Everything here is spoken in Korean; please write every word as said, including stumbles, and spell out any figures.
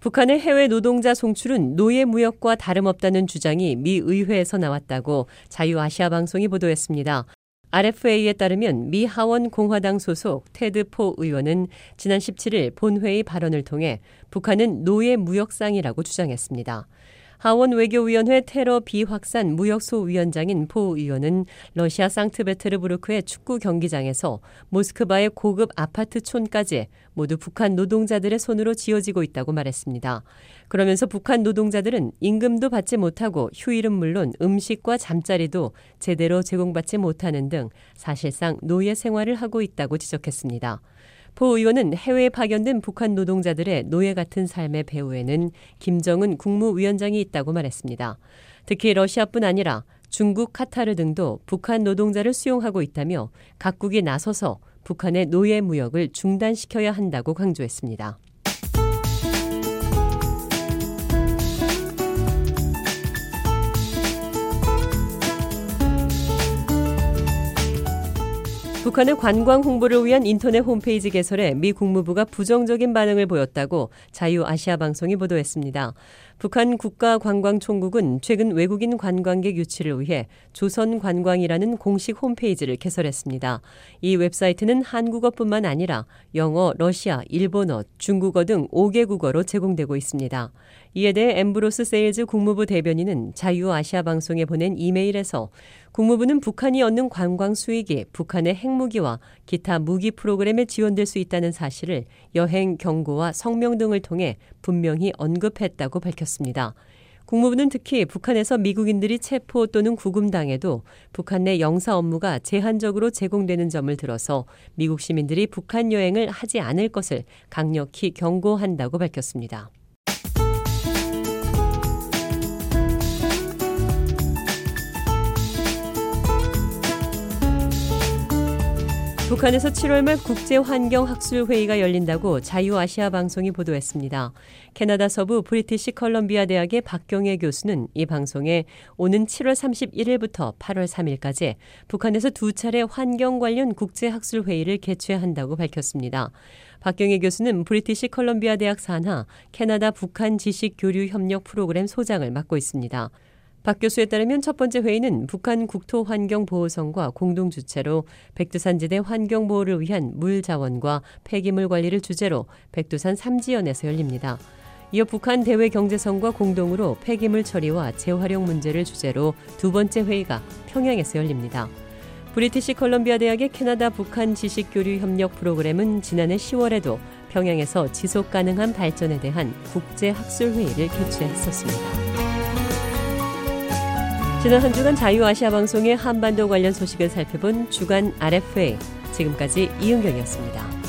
북한의 해외 노동자 송출은 노예 무역과 다름없다는 주장이 미 의회에서 나왔다고 자유아시아 방송이 보도했습니다. 알에프에이에 따르면 미 하원 공화당 소속 테드 포 의원은 지난 십칠일 본회의 발언을 통해 북한은 노예 무역상이라고 주장했습니다. 하원 외교위원회 테러 비확산 무역소위원장인 포 의원은 러시아 상트베테르부르크의 축구 경기장에서 모스크바의 고급 아파트촌까지 모두 북한 노동자들의 손으로 지어지고 있다고 말했습니다. 그러면서 북한 노동자들은 임금도 받지 못하고 휴일은 물론 음식과 잠자리도 제대로 제공받지 못하는 등 사실상 노예 생활을 하고 있다고 지적했습니다. 포 의원은 해외에 파견된 북한 노동자들의 노예 같은 삶의 배후에는 김정은 국무위원장이 있다고 말했습니다. 특히 러시아뿐 아니라 중국, 카타르 등도 북한 노동자를 수용하고 있다며 각국이 나서서 북한의 노예 무역을 중단시켜야 한다고 강조했습니다. 북한의 관광 홍보를 위한 인터넷 홈페이지 개설에 미 국무부가 부정적인 반응을 보였다고 자유아시아 방송이 보도했습니다. 북한 국가관광총국은 최근 외국인 관광객 유치를 위해 조선관광이라는 공식 홈페이지를 개설했습니다. 이 웹사이트는 한국어뿐만 아니라 영어, 러시아, 일본어, 중국어 등 오 개 국어로 제공되고 있습니다. 이에 대해 엠브로스 세일즈 국무부 대변인은 자유아시아 방송에 보낸 이메일에서 국무부는 북한이 얻는 관광 수익이 북한의 핵무기와 기타 무기 프로그램에 지원될 수 있다는 사실을 여행 경고와 성명 등을 통해 분명히 언급했다고 밝혔습니다. 국무부는 특히 북한에서 미국인들이 체포 또는 구금당해도 북한 내 영사 업무가 제한적으로 제공되는 점을 들어서 미국 시민들이 북한 여행을 하지 않을 것을 강력히 경고한다고 밝혔습니다. 북한에서 칠월 말 국제환경학술회의가 열린다고 자유아시아 방송이 보도했습니다. 캐나다 서부 브리티시 컬럼비아 대학의 박경혜 교수는 이 방송에 오는 칠월 삼십일일부터 팔월 삼일까지 북한에서 두 차례 환경 관련 국제학술회의를 개최한다고 밝혔습니다. 박경혜 교수는 브리티시 컬럼비아 대학 산하 캐나다 북한 지식교류협력 프로그램 소장을 맡고 있습니다. 박 교수에 따르면 첫 번째 회의는 북한 국토환경보호성과 공동 주최로 백두산지대 환경보호를 위한 물 자원과 폐기물 관리를 주제로 백두산 삼지연에서 열립니다. 이어 북한 대외경제성과 공동으로 폐기물 처리와 재활용 문제를 주제로 두 번째 회의가 평양에서 열립니다. 브리티시 컬럼비아 대학의 캐나다 북한 지식교류협력 프로그램은 지난해 시월에도 평양에서 지속가능한 발전에 대한 국제학술회의를 개최했었습니다. 지난 한 주간 자유아시아 방송의 한반도 관련 소식을 살펴본 주간 알에프에이, 지금까지 이은경이었습니다.